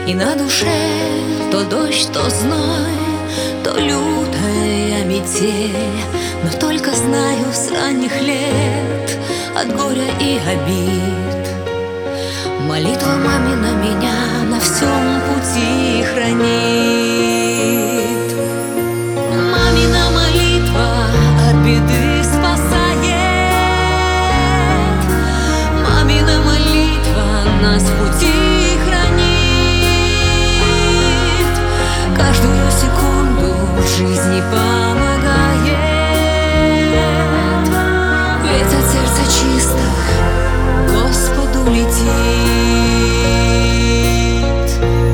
И на душе то дождь, то зной, то лютая метель. Но только знаю с ранних лет от горя и обид молитва мамина меня на всем пути хранит. Мамина молитва от беды спасает. Мамина молитва нас в пути хранит. Каждую секунду в жизни помогает. Ведь от сердца чисто Господу летит.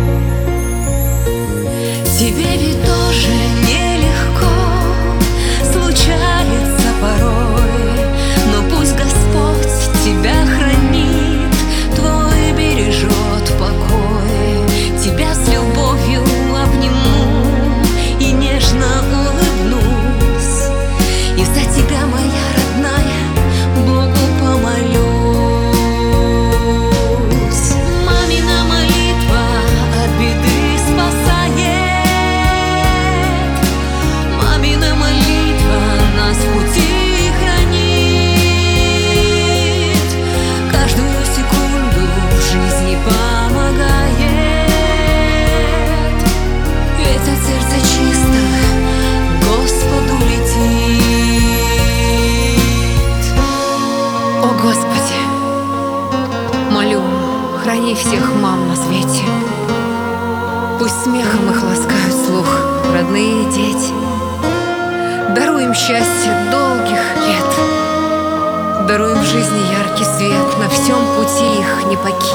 Тебе ведь тоже нелегко случается порой, но пусть Господь тебя хранит, твой бережет покой. Тебя с любовью обниму и нежно улыбнусь, и за тебя, моя родная, Богу помолюсь. Мамина молитва от беды спасает. Мамина молитва нас в пути хранит. Каждую секунду в жизни помогает. Ведь от сердца чисто Господу летит. О Господи, молю, храни всех мам на свете. Пусть смехом их ласкают слух родные дети. Даруй им счастье долгих лет. Даруй им в жизни яркий свет, на всем пути их не покинь.